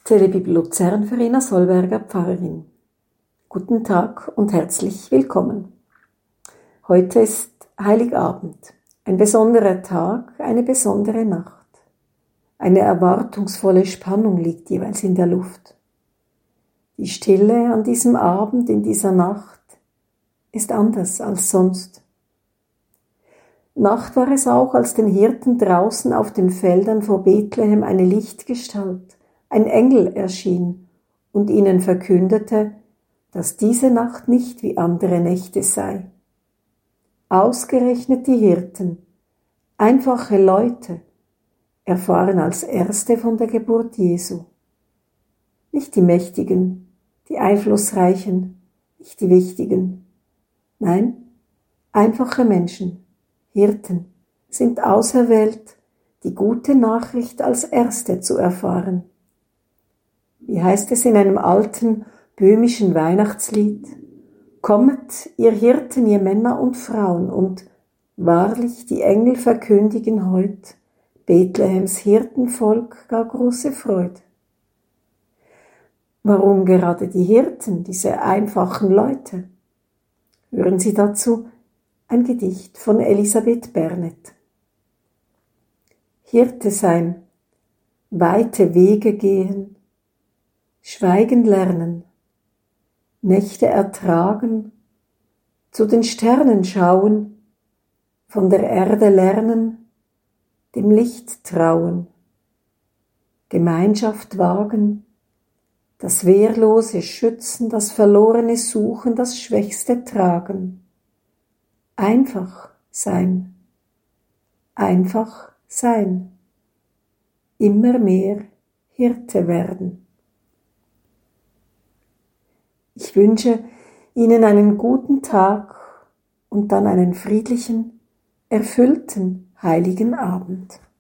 Telebibel Luzern, Verena Solberger, Pfarrerin. Guten Tag und herzlich willkommen. Heute ist Heiligabend, ein besonderer Tag, eine besondere Nacht. Eine erwartungsvolle Spannung liegt jeweils in der Luft. Die Stille an diesem Abend, in dieser Nacht, ist anders als sonst. Nacht war es auch, als den Hirten draußen auf den Feldern vor Bethlehem eine Lichtgestalt, ein Engel erschien und ihnen verkündete, dass diese Nacht nicht wie andere Nächte sei. Ausgerechnet die Hirten, einfache Leute, erfahren als Erste von der Geburt Jesu. Nicht die Mächtigen, die Einflussreichen, nicht die Wichtigen. Nein, einfache Menschen, Hirten, sind auserwählt, die gute Nachricht als Erste zu erfahren. Wie heißt es in einem alten böhmischen Weihnachtslied? Kommet, ihr Hirten, ihr Männer und Frauen, und wahrlich die Engel verkündigen heut, Bethlehems Hirtenvolk gar große Freude. Warum gerade die Hirten, diese einfachen Leute? Hören Sie dazu ein Gedicht von Elisabeth Bernet. Hirte sein, weite Wege gehen, schweigen lernen, Nächte ertragen, zu den Sternen schauen, von der Erde lernen, dem Licht trauen, Gemeinschaft wagen, das Wehrlose schützen, das Verlorene suchen, das Schwächste tragen. Einfach sein, immer mehr Hirte werden. Ich wünsche Ihnen einen guten Tag und dann einen friedlichen, erfüllten Heiligen Abend.